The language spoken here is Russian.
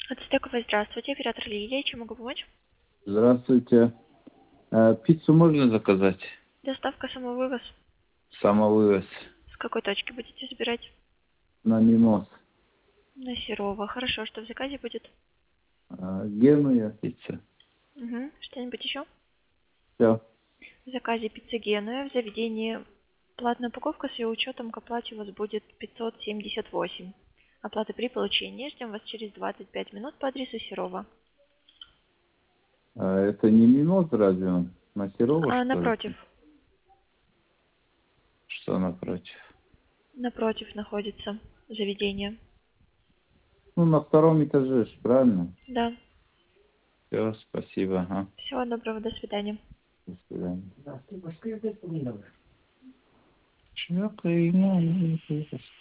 Ацтековой, здравствуйте, оператор Лилия, чем могу помочь? Здравствуйте. Пиццу можно заказать? Доставка, самовывоз. Самовывоз С какой точки будете забирать? на Мимоз. На Серова. Хорошо, что в заказе будет? Генуя пицца. Угу. Что-нибудь еще? Все. В заказе пицца Генуя в заведении платная упаковка с ее учетом к оплате у вас будет 578. Оплата при получении. Ждем вас через 25 минут по адресу Серова. Это не Мимоз разве он? На Серова, что ли? Напротив. Что напротив? Напротив находится заведение. Ну, на втором этаже, ж, правильно? Да. Все, спасибо. Ага. Всего доброго, до свидания. До свидания. Чё,